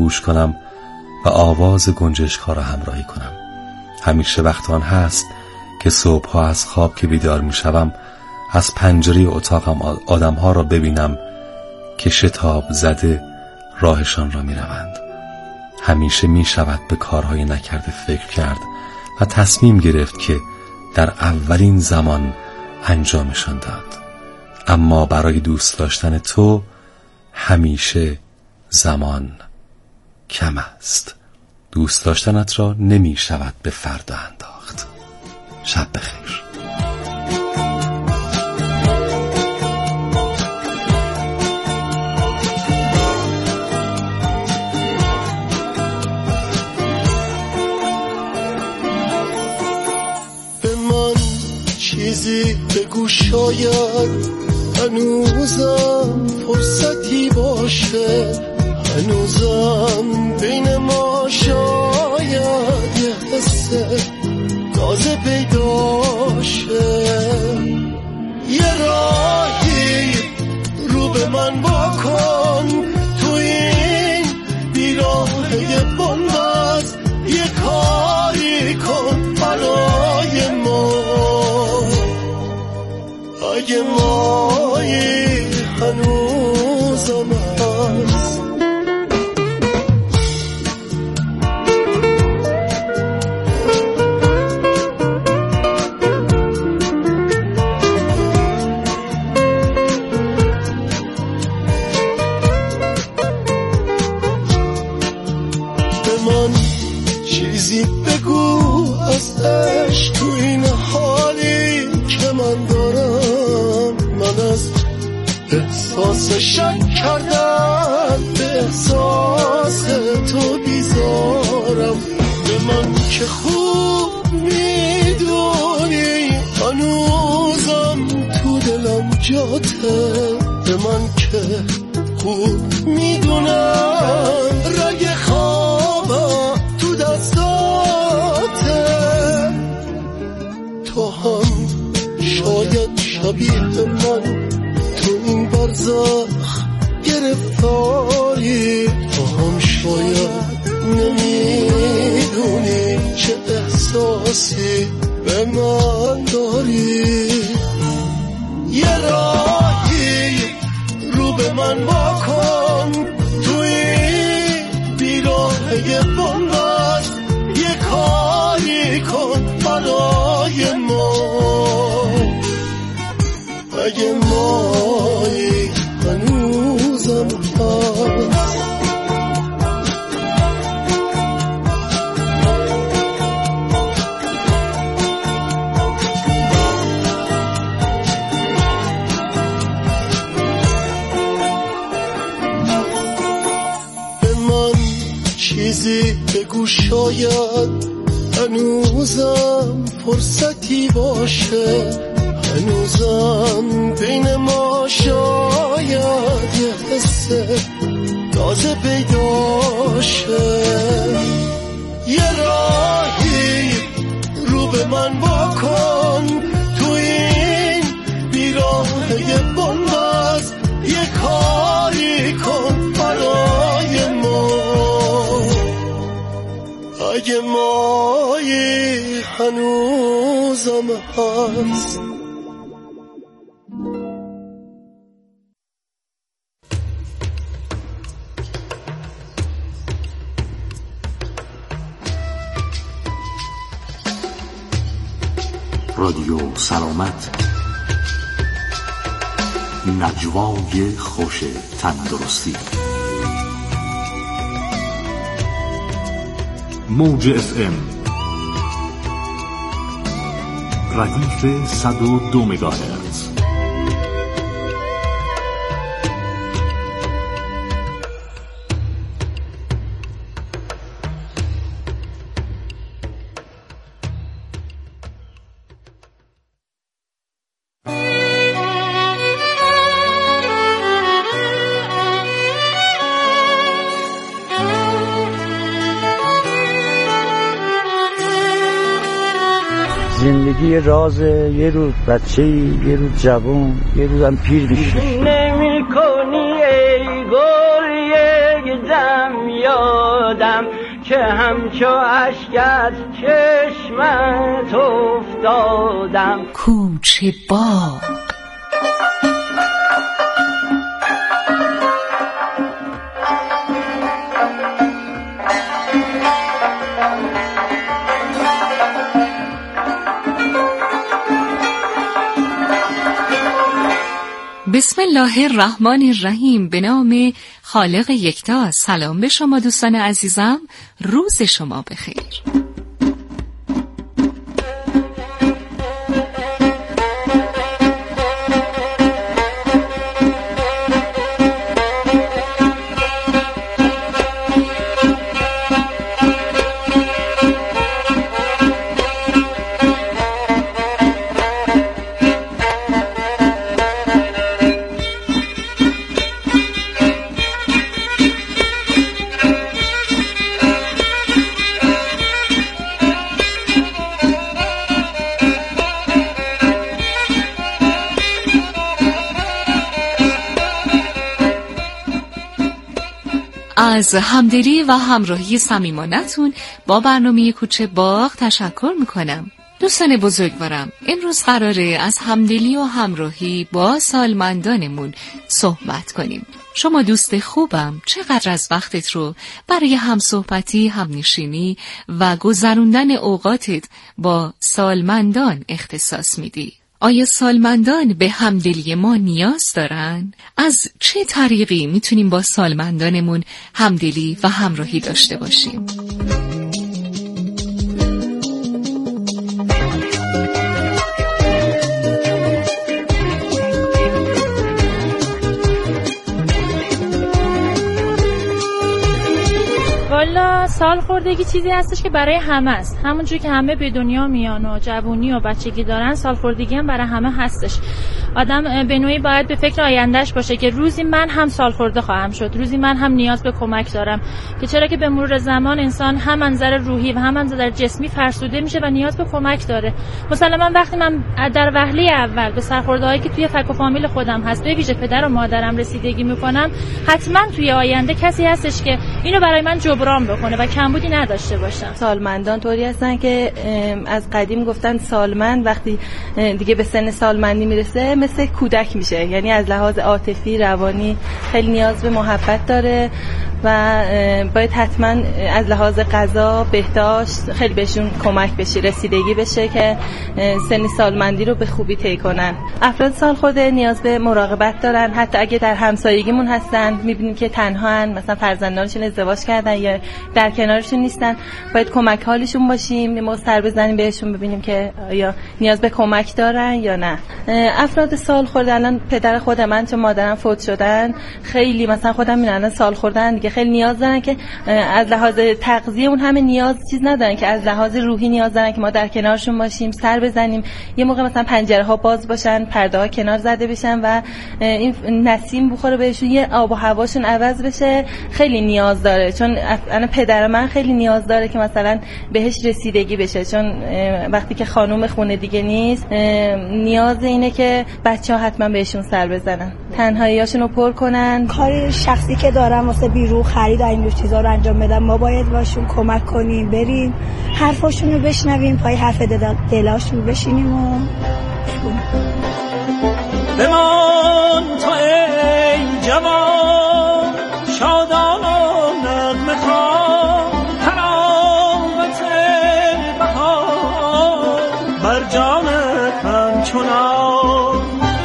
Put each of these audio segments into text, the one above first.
گوش کنم و آواز گنجشک‌ها را همراهی کنم. همیشه وقت آن هست که صبح‌ها از خواب که بیدار می‌شوم از پنجره اتاقم آدم‌ها را ببینم که شتاب زده راهشان را می‌روند. همیشه می‌شود به کارهای نکرده فکر کرد و تصمیم گرفت که در اولین زمان انجامشان داد. اما برای دوست داشتن تو همیشه زمان کم است. دوست داشتنت را نمی شود به فردا انداخت. شب بخیر. به من چیزی بگو شاید هنوزم فرصتی باشه، هنوزم بین ما شاید یه حس تازه پیدا شه. یه راهی رو به من واکن تو این بیراهه بنبست، یه کاری کن برای ما اگه مایی هنوزم هست. به من چیزی بگو از عشق تو این حالی که من دارم. من از احساس شک کردن به احساس تو بیزارم. به من که خوب میدونی هنوزم تو دلم جاته. به من که خوب میدونم رگ خوابم تو دستاته. تو هم شاید شبیه من تو این برزخ گرفتاری، تو هم شاید نمیدونی چه احساسی به من داری. یه راهی رو به من واکن تو این بیراهه بنبست، یه کاری کن برای ما اگه مایی هنوزم هست. به من چیزی بگو شاید هنوزم فرصتی باشه، هنوزم بین ما شاید یه حس تازه پیدا شه. یه راهی رو به من واکن تو این بیراهه بنبست، یه کاری کن برای ما اگه مایی هنوزم هست. رادیو سلامت، نجوای خوش تندرستی. موج FM ردیف 102 مگاهرتز. زندگی رازه، یه روز بچه‌ای، یه روز جوان، یه روز هم پیر میشه. نمی کنی ای گل یک دم یا افتادم که همچو اشک از چشمت افتادم. کوچه باغ. بسم الله الرحمن الرحیم. به نام خالق یکتا. سلام به شما دوستان عزیزم، روز شما بخیر. از همدلی و همراهی صمیمانه‌تون با برنامه کوچه باغ تشکر میکنم. دوستان بزرگوارم، امروز قراره از همدلی و همراهی با سالمندانمون صحبت کنیم. شما دوست خوبم، چقدر از وقتت رو برای همصحبتی، همنشینی و گذروندن اوقاتت با سالمندان اختصاص میدی؟ آیا سالمندان به همدلی ما نیاز دارن؟ از چه طریقی میتونیم با سالمندانمون همدلی و همراهی داشته باشیم؟ والا سالخوردگی چیزی هستش که برای همه است. همونجور که همه به دنیا میان و جوونی و بچگی دارن، سالخوردگی هم برای همه هستش. آدم به نوعی باید به فکر آیندهش باشه که روزی من هم سالخورده خواهم شد، روزی من هم نیاز به کمک دارم. که چرا که به مرور زمان انسان هم منظر روحی و هم منظر جسمی فرسوده میشه و نیاز به کمک داره. مسلما وقتی من در وهله اول به سالخورده‌هایی که توی فک و فامیل خودم هست، به ویژه پدر و مادرم رسیدگی میکنم، حتما توی آینده کسی هستش که اینو برای من جبران بکنه و کمبودی نداشته باشم. سالمندان طوری هستن که از قدیم گفتن سالمند وقتی دیگه به سن سالمندی میرسه مثل کودک میشه، یعنی از لحاظ عاطفی، روانی خیلی نیاز به محبت داره و باید حتما از لحاظ غذا، بهداشت خیلی بهشون کمک بشه، رسیدگی بشه که سن سالمندی رو به خوبی طی کنن. افراد سالخورده نیاز به مراقبت دارن، حتی اگه در همسایگیمون هستن میبینیم که تنهان، مثلا فرزندانشون ازدواج کردن یا در کنارشون نیستن، باید کمک حالشون باشیم، ما سر بزنیم بهشون ببینیم که آیا نیاز به کمک دارن یا نه. افراد سالخورده، الان پدر خود من چون مادرم فوت شدن، خیلی مثلا خودم میبینم الان سالخوردن دیگه خیلی نیاز دارن که از لحاظ تغذیه اون همه نیاز چیز ندارن که از لحاظ روحی نیاز دارن که ما در کنارشون باشیم، سر بزنیم، یه موقع مثلا پنجره ها باز باشن، پرده ها کنار زده بشن و این نسیم بخوره بهشون، یه آب و هواشون عوض بشه. خیلی نیاز داره، چون انا پدر من خیلی نیاز داره که مثلا بهش رسیدگی بشه، چون وقتی که خانم خونه دیگه نیست نیاز اینه که بچه‌ها حتما بهشون سر بزنن، تنهاییاشون رو پر کنن. کار شخصی که دارم واسه بیرون خرید این چیزا رو انجام بدم، ما باید باشون کمک کنیم، بریم حرفاشون رو بشنویم، پای حرف دلاشون بشینیم و بمان تو ای جوان شادان و نغمه خوان، حلاوت بهار بر جانت همچنان.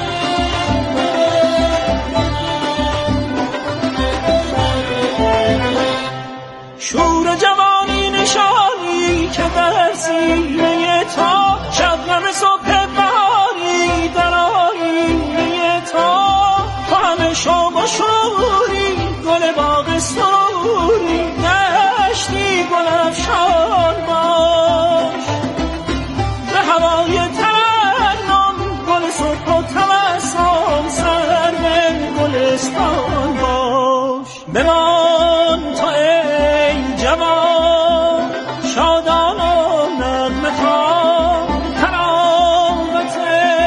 شور جوانی نشانی که در سینه تا، شبنم صبح بهاری در آینه تا، همه شام و شوری گل باغ سروری، دشتی گل افشان باش به هوای ترنم، گل صبح و تبسم سر به گلستان باش. بمان تو ای جوان شادان و نغمه خوان، حلاوت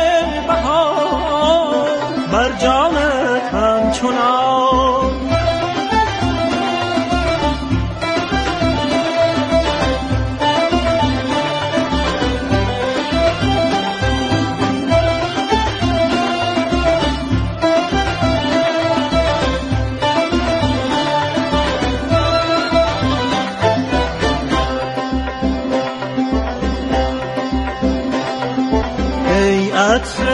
بهار بر جانت همچنان. عطر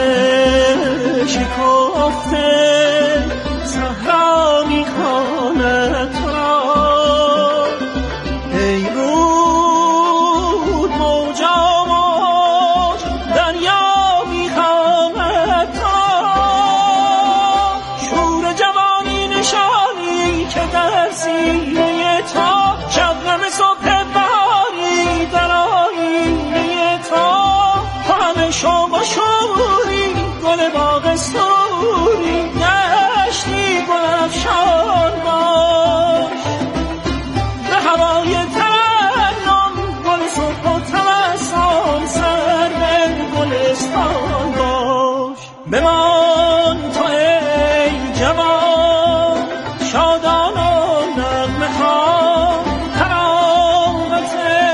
شکفته صحرا میخواند تو را ای رود موجا موج دریا میخواند تو را شور جوانی نشانی که در سینه تا شبنم صبح بهاری در آینه تا همه شما شوری گل باغ سوری دشتی گل افشان باش به هوای ترنم گل صبح و تبسم سر به گلستان باش بمان تو ای جوان شادان و نغمه خوان تراوت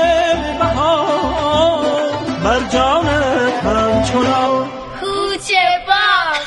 بهار بر جانت همچنان کوچه باغ.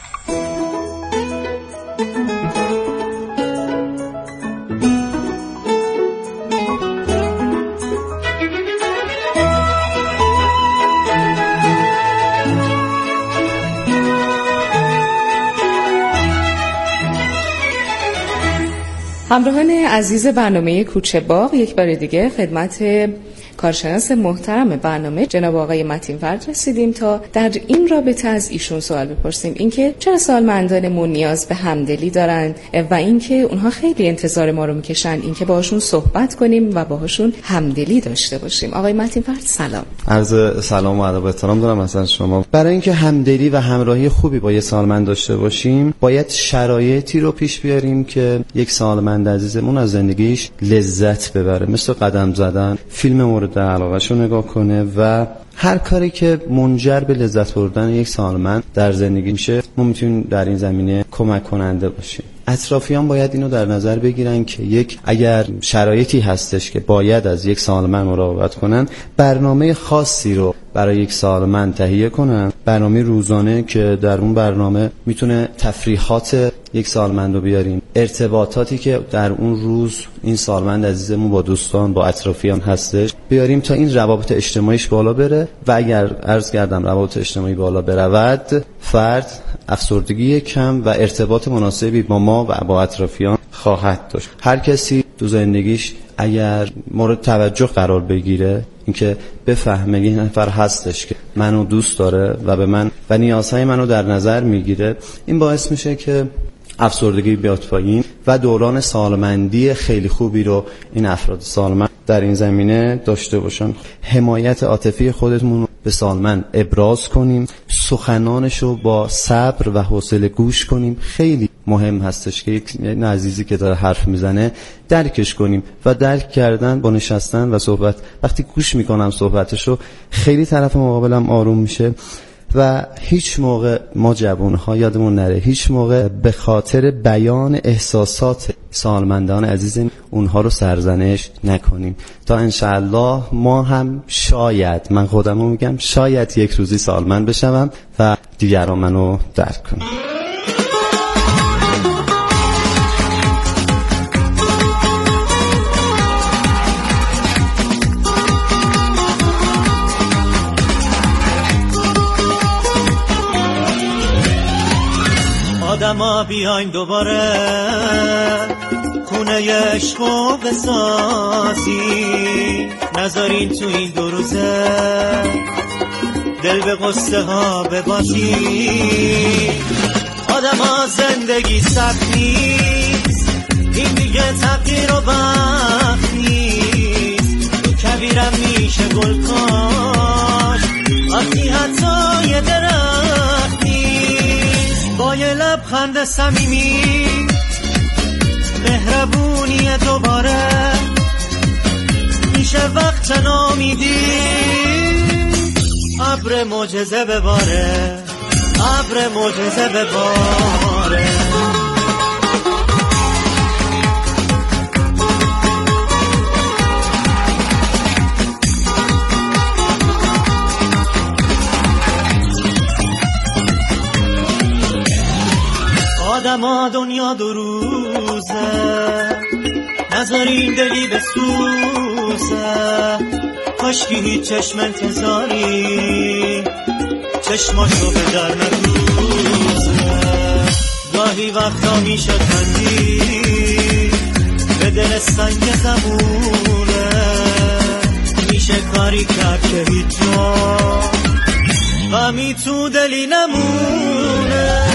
همراهان عزیز برنامه کوچه باغ، یک بار دیگه خدمت کارشناس محترم برنامه جناب آقای متین فرد رسیدیم تا در این رابطه از ایشون سوال بپرسیم، اینکه چرا سالمندانمون نیاز به همدلی دارن و اینکه اونها خیلی انتظار ما رو میکشن اینکه باهاشون صحبت کنیم و باهاشون همدلی داشته باشیم. آقای متین فرد سلام. عرض سلام و ادب و احترام دارم از شما. برای اینکه همدلی و همراهی خوبی با یه سالمند داشته باشیم باید شرایطی رو پیش بیاریم که یک سالمند عزیزمون از زندگیش لذت ببره، مثل قدم زدن، فیلم مورد علاقه‌ش رو نگاه کنه و هر کاری که منجر به لذت بردن یک سالمند در زندگی میشه ما میتونیم در این زمینه کمک کننده باشیم. اطرافیان باید اینو در نظر بگیرن که اگر شرایطی هستش که باید از یک سالمند مراقبت کنن، برنامه خاصی رو برای یک سالمند تهیه کنن، برنامه روزانه که در اون برنامه میتونه تفریحات یک سالمند رو بیاریم، ارتباطاتی که در اون روز این سالمند عزیزمون با دوستان با اطرافیان هستش بیاریم تا این روابط اجتماعیش بالا بره و اگر عرض کردم روابط اجتماعی بالا برود، فرد افسردگی کم و ارتباط مناسبی با ما و با اطرافیان خواهد داشت. هر کسی تو زندگیش اگر مورد توجه قرار بگیره، اینکه بفهمه یه نفر هستش که منو دوست داره و به من و نیازهای منو در نظر میگیره، این باعث میشه که افسردگی بیاد پایین و دوران سالمندی خیلی خوبی رو این افراد سالمند در این زمینه داشته باشن. حمایت عاطفی خودمون رو به سالمند ابراز کنیم، سخنانشو با صبر و حوصله گوش کنیم. خیلی مهم هستش که یک عزیزی که داره حرف میزنه درکش کنیم و درک کردن با نشستن و صحبت، وقتی گوش میکنم صحبتشو خیلی طرف مقابلم آروم میشه و هیچ موقع ما جوانها یادمون نره هیچ موقع به خاطر بیان احساسات سالمندان عزیزم اونها رو سرزنش نکنیم تا انشاءالله ما هم شاید، من خودمو میگم، شاید یک روزی سالمند بشم و دیگران منو درک کنن. ما بیاین دوباره خونه عشقو بسازی، نذارین تو این دو روزه دل به قصه ها ببازی. آدم ها زندگی سخت نیست، این دیگه تغییر و بخت نیست. تو کویرم میشه گل کاش آتی حتی یه درخت نیست. با یه لبخند صمیمی مهربونی دوباره میشه وقت نامیدی ابر معجزه بباره، ابر معجزه بباره. آدما دنیا دو روزه، نذارین دلی بسوزه. کاشکی هیچ چشم انتظاری چشماشو به در ندوزه. گاهی وقتا میشه خندید به دل سنگ زمونه، میشه کاری کرد که هیچ جا غمی تو دلی نمونه.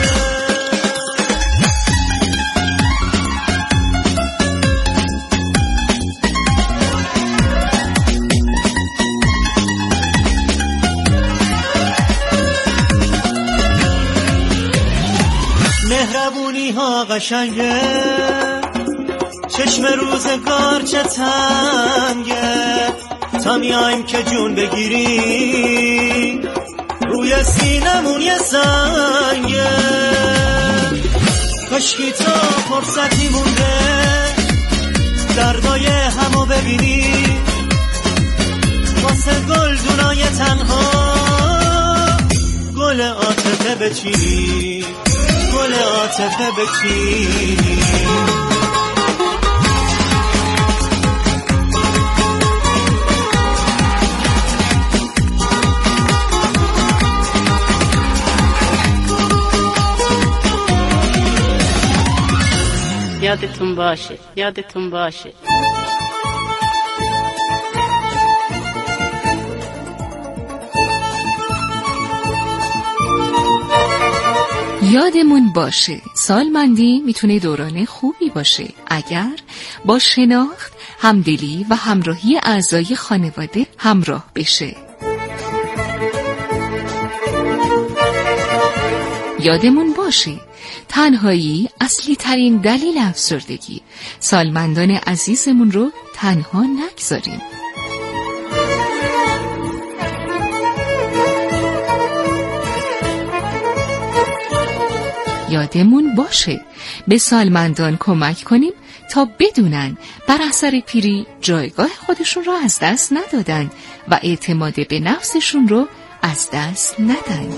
مهربونی ها قشنگه، چشم روزگار چه تنگه، تا میایم که جون بگیری روی سینمون یه سنگه. کاشکی تا فرصتی مونده دردای همو ببینی، واسه گلدونای تنها گل عاطفه بچینی، گل عاطفه بچینی. یادتون باشه، یادتون باشه. یادمون باشه سالمندی میتونه دوران خوبی باشه اگر با شناخت، همدلی و همراهی اعضای خانواده همراه بشه. یادمون باشه تنهایی اصلی ترین دلیل افسردگی. سالمندان عزیزمون رو تنها نگذاریم. یادمون باشه به سالمندان کمک کنیم تا بدونن بر اثر پیری جایگاه خودشون رو از دست ندادن و اعتماد به نفسشون رو از دست ندن.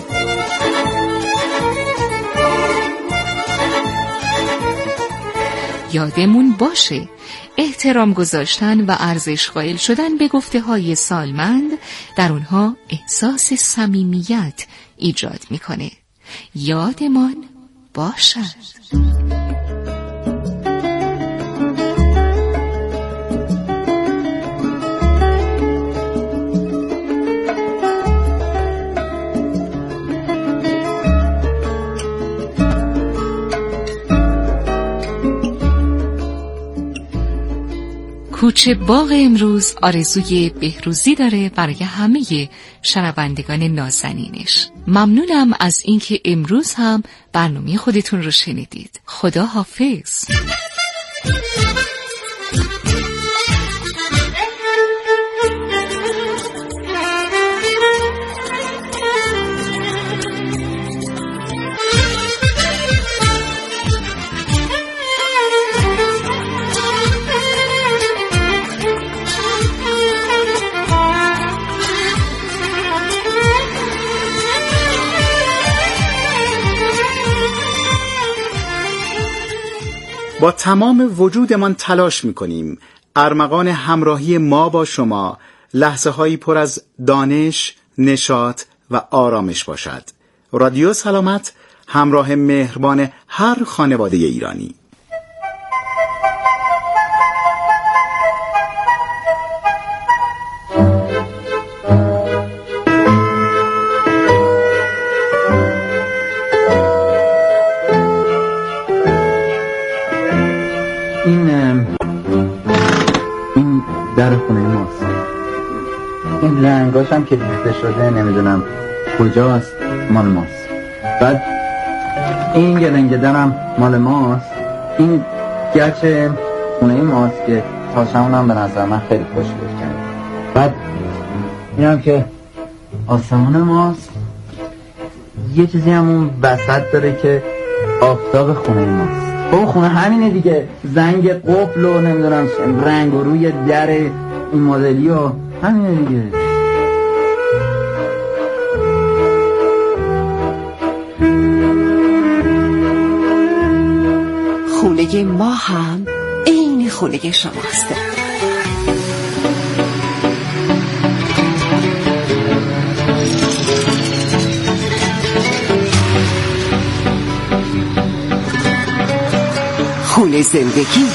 یادمون باشه احترام گذاشتن و ارزش قائل شدن به گفته‌های سالمند در اونها احساس صمیمیت ایجاد میکنه. یادمان باشد. کوچه باغ امروز آرزوی بهروزی داره برای همه شنوندگان نازنینش. ممنونم از اینکه امروز هم برنامه خودتون رو شنیدید. خدا حافظ. با تمام وجودمان تلاش می‌کنیم ارمغان همراهی ما با شما لحظه‌هایی پر از دانش، نشاط و آرامش باشد. رادیو سلامت، همراه مهربان هر خانواده ایرانی. این در خونه ماست. این رنگاش هم که ریخته شده نمیدونم کجاست، مال ماست. بعد این گلنگ درم مال ماست. این گچ خونه ماست که تاشمون هم به نظر من خیلی خوشگل کرده. بعد این هم که آسمون ماست. یه چیزی هم اون وسط داره که آفتاب خونه ماست. خب خونه همینه دیگه، زنگ قفل و نمیدونم رنگ و روی در این مدلی و همینه دیگه. خونه ما هم عین خونه شماست. خونه زندگی.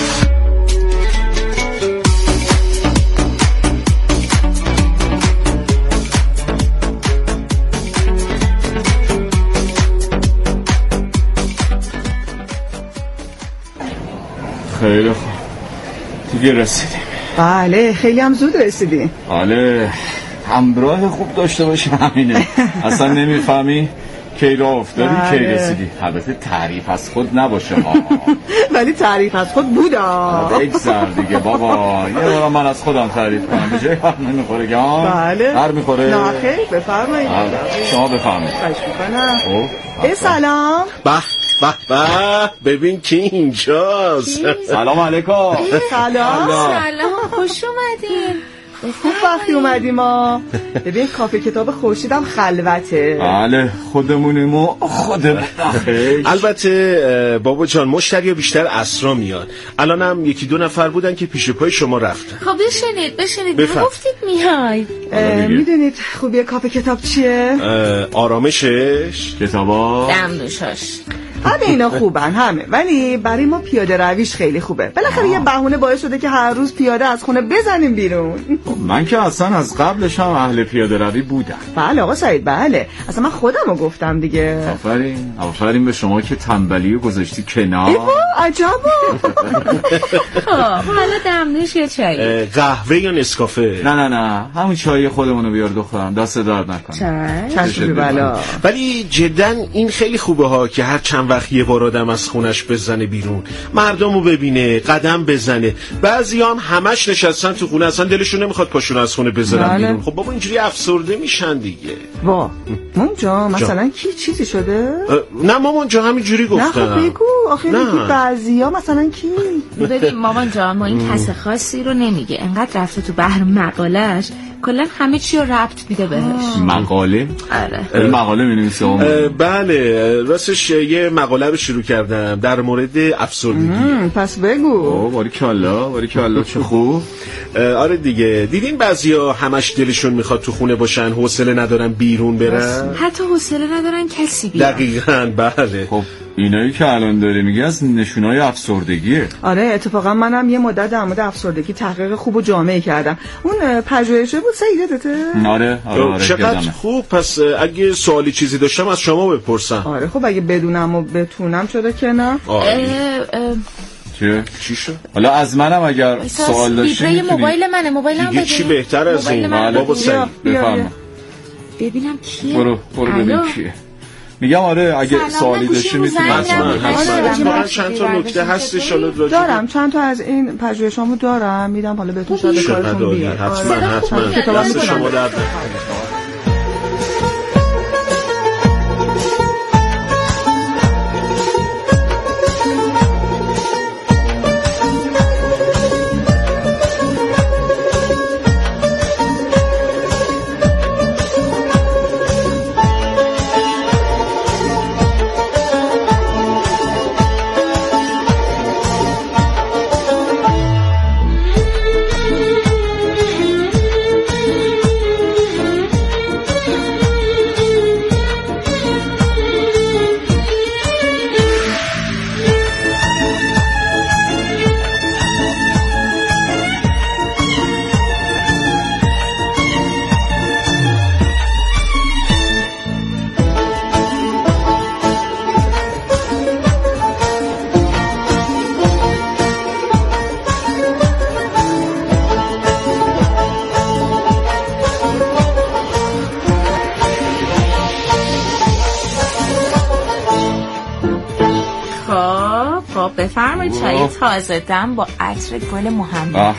خیلی خوب، دیگه رسیدیم. بله خیلی هم زود رسیدیم. بله همراه خوب داشته باشی همینه. اصلا نمیفهمی کی راه افتادی کی رسیدی. البته تعریف از خود نباشه ها. ولی تعریف از خود بود. بگذر دیگه بابا، یه بار من از خودم تعریف کنم به جای هر نمیخوره که بله هر میخوره. نه خیلی بفرمایید. شما بفرمایید. سلام. ببین کی اینجاست. سلام علیکم. سلام خوش اومدین. خوب وقتی اومدیم ما. ببین کافه کتاب خورشیدم خلوته. بله خودمونیم و خودمون. البته بابا جان مشتری بیشتر عصرا میان. الان هم یکی دو نفر بودن که پیش پای شما رفتن. خب بشینید نگفتید میاید. میدونید خوبی کافه کتاب چیه؟ آرامشش، کتابا، دمنوشاش. همه اینا خوبن همه، ولی برای ما پیاده رویش خیلی خوبه. بالاخره یه بهونه باعث شده که هر روز پیاده از خونه بزنیم بیرون. من که اصلا از قبلش هم اهل پیاده روی بودم. بله آقا سعید، بله اصلا من خودمو گفتم دیگه. آفرین به شما که تنبلی رو گذاشتی کنار. عجبا. حالا دمنوش یا چای؟ قهوه یا نسکافه؟ نه همون چای خودمونو بیار دخترم، دست درد نکنه. چشم بلا. ولی جدا این خیلی خوبه ها که هر چند وقت یه بار آدم از خونش بزنه بیرون، مردمو ببینه، قدم بزنه. بعضیام همش نشستن تو خونه، اصلا دلشون نمیخواد پاشون از خونه بزنن بیرون. خب بابا اینجوری افسرده میشن دیگه. وا مونجا مثلا کی چیزی شده؟ نه مامان جا همینجوری گفتم. نه خب بگو آخه بعضیا مثلا کی؟ ببین مامان جا ما این کس خاصی رو نمیگه، انقدر رفته تو بحر مقالش کلا همه چی رو ربط میده بهش. مقاله؟ آره. مقاله می‌نویسه. بله راستش یه مقاله رو شروع کردم در مورد افسردگی. پس بگو. باریکالله چه خوب. آره دیگه، دیدین بعضیا همش دلشون میخواد تو خونه باشن، حوصله ندارن بیرون برن، حتی حوصله ندارن کسی بیاد. دقیقاً بله. خب اینایی که الان داره میگه از نشونای افسردگیه. آره اتفاقا منم یه مدت در مورد افسردگی تحقیق خوب و جامعی کردم. اون پژوهشه بود سیدته؟ آره چقدر خوب. پس اگه سوالی چیزی داشتم از شما بپرسم. آره خب اگه بدونم و بتونم چرا که نه. چی شد؟ حالا از منم اگر سوال داشتی میتونی. موبایلم بده. چی بهتر از این؟ بابا سعید بفرما. ببینم کیه. برو ببین کیه. میگم آره اگه سوالی داشتی میتونی. حتما چند تا نکته هستش دارم، چند تا از این پژوهشامو دارم میدم، حالا بهتون شاید کارتون بیاد. حتما دست شما درد نکنه. بفرمایید چای تازه دم با عطر گل محمد.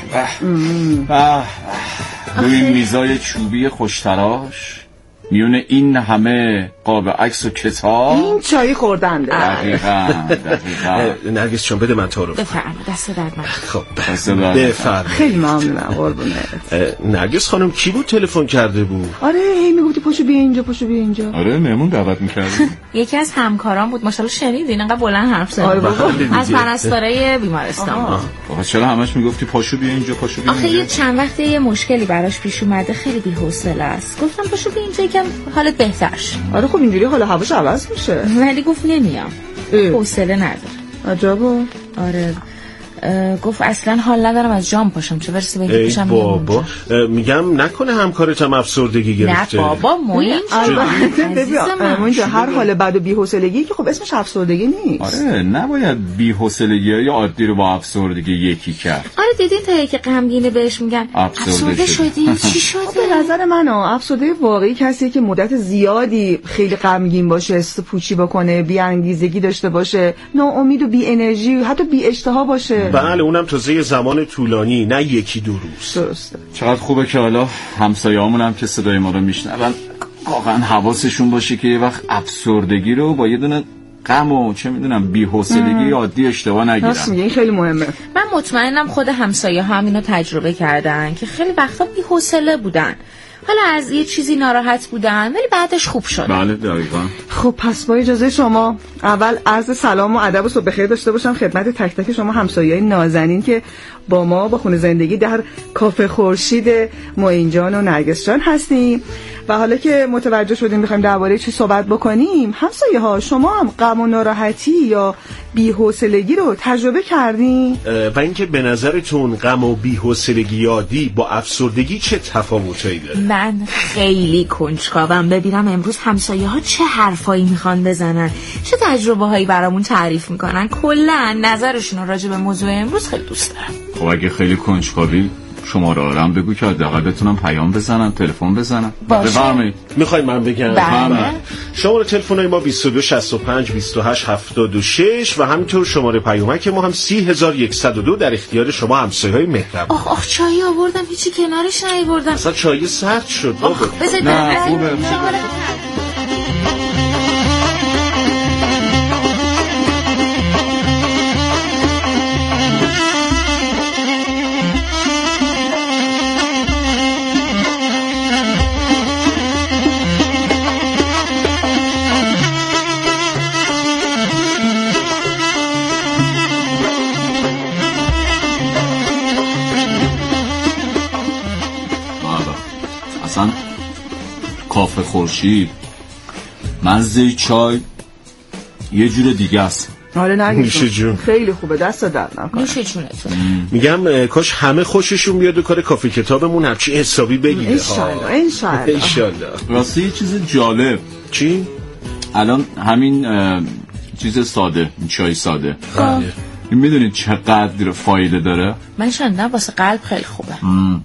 روی میزای چوبی خوشتراش میونه این همه قاب عکس و کتاب این چای خوردن. دقیقاً نرگس چون بده من تعارف. بفرمایید دست درد نکنه. خب بفرمایید. خیلی ممنونم قربونت. نرگس خانم کی بود تلفن کرده بود؟ آره هی میگفتی پاشو بیا اینجا. آره مهمون دعوت می‌کردی. یکی از همکاران بود ماشاءالله شنیدین انقدر بلند حرف زد. از پرستارای بیمارستان. بابا چرا همش میگفتی پاشو بیا اینجا آخه یه چند وقته یه مشکلی براش پیش اومده، خیلی بی‌حوصله است. گفتم پاشو بیا اینجا یکم حالت بهتر شه. آره خب اینجوری حالا هواش عوض میشه. ولی گفت نمیام. حوصله نداره. عجبا. آره گفت اصلا حال ندارم از جام پاشم، چه برسه به اینکه پاشم بابا. میگم نکنه همکارت هم افسردگی گرفته؟ نه بابا موین اینجا هر حال بد و بی‌حوصلگی که خب اسمش افسردگی نیست. آره نباید بی‌حوصلگی یا عادی رو با افسردگی یکی کرد. آره دیدین تا که غمگینه بهش میگن افسرده شدی. چی شده؟ به نظر من افسرده واقعی کسیه که مدت زیادی خیلی غمگین باشه، استرس پوچی بکنه، بی‌انگیزگی داشته باشه، ناامید و بی انرژی، حتی بی اشتها باشه. بله اونم تازه زمان طولانی، نه یکی دو روز. درسته. چقدر خوبه که حالا همسایه‌هامون هم که صدای ما رو میشنون واقعا حواسشون باشه که یه وقت افسردگی رو با یه دونه غم و چه میدونم بی‌حوصلگی عادی اشتباه نگیرن. راست میگی، این خیلی مهمه. من مطمئنم خود همسایه‌ها هم اینو تجربه کردن که خیلی وقتا بی‌حوصله بودن، حالا از یه چیزی ناراحت بودن ولی بعدش خوب شد. بله دقیقاً. خب پس با اجازه شما اول عرض سلام و ادب و صبح بخیر داشته باشم خدمت تک تک شما همسایه‌های نازنین که با ما با خونه زندگی در کافه خورشید معین جان و نرگس جان هستیم. و حالا که متوجه شدیم می‌خوایم درباره چی صحبت بکنیم، همسایه‌ها شما هم غم و ناراحتی یا بی‌حوصلگی رو تجربه کردین؟ و اینکه به نظرتون غم و بی‌حوصلگی عادی با افسردگی چه تفاوتایی داره؟ من خیلی کنجکاوم ببینم امروز همسایه‌ها چه حرفایی میخوان بزنن، چه تجربه‌هایی برامون تعریف میکنن، کلا نظرشون رو راجع به موضوع امروز خیلی دوست دارم. خب اگه خیلی کنجکاوی شما رو آرام بگو که حداقل بتونم پیام بزنم، تلفن بزنم. بفرمایید. میخوای من بگم؟ بله. شماره تلفنای ما 22 65 28 76 و همینطور شماره پیامک ما هم 30102 در اختیار شما همسایه‌های مهربون. آخ چای آوردم هیچی کنارش نیاوردم. اصلا چای سرد شد بابا. نه خوبه. کافه خورشید مزه چای یه جور دیگه است. آره نمیشه جون. خیلی خوبه، دست درد نکنه. میشه جونتون. میگم کاش همه خوششون بیاد و کار کافه کتابمون همچین حسابی بگیره. انشالله. راستی یه چیز جالب. چی؟ الان همین چیز ساده، چای ساده، میدونید چقدر فایده داره؟ من شنیدم واسه قلب خیلی خوبه.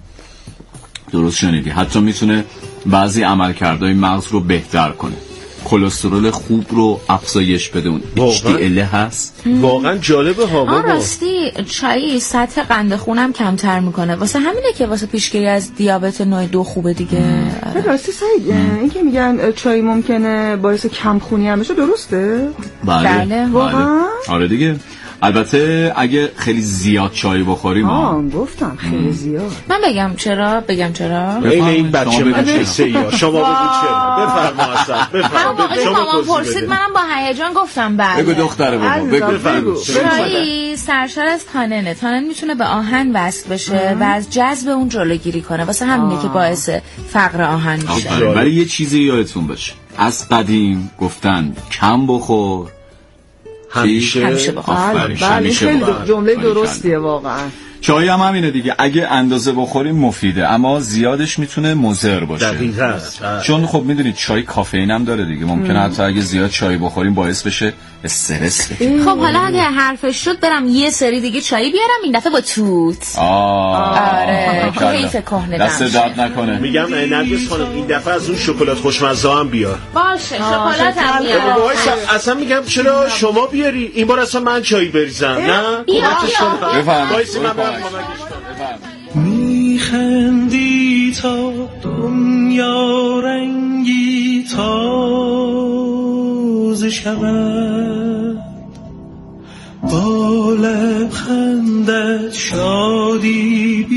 درست شنیدی، حتی میتونه بعضی عملکردهای مغز رو بهتر کنه، کلسترول خوب رو افزایش بده. اون HDL هست. واقعا جالبه ها بابا. راستی چای سطح قند خونم کمتر میکنه، واسه همینه که واسه پیشگیری از دیابت نوع 2 خوبه دیگه. راستی سعید این که میگن چای ممکنه باعث کم خونی هم بشه درسته؟ بله. واقعا؟ آره دیگه. البته اگه خیلی زیاد چای بخوریم گفتم خیلی زیاد. من بگم چرا؟ این بچه مدرسه یا شما بگو چرا. بفرما اصلا بفرما. شما پرسید منم با هیجان گفتم بله. بگو دختره بابا بگو. چای سرشار از تاننه. تانن میتونه به آهن وصل بشه و از جذب اون جلوگیری کنه، واسه همینه که باعث فقر آهن میشه. ولی یه چیزی یادتون باشه، از قدیم گفتن کم بخور همیشه بخور. بله خیلی جمله درستیه واقعا. چای هم همینه دیگه، اگه اندازه بخوریم مفیده، اما زیادش میتونه مضر باشه. دقیقاً. چون خب میدونید چای کافئین هم داره دیگه، ممکنه حتی اگه زیاد چای بخوریم باعث بشه استرس بگیریم. خب حالا اگه حرفش شد برم یه سری دیگه چای بیارم، این دفعه با توت. آره کیف کهنه دست درد نکنه. میگم نرگس خانم این دفعه از اون شکلات خوشمزه هم بیار. باشه شکلات هم بیار. اصلا میگم چرا شما بیاری، این بار اصلا من چای بریزم. نه میخندی تا دنیا رنگی تازه شود، با لبخندت شادی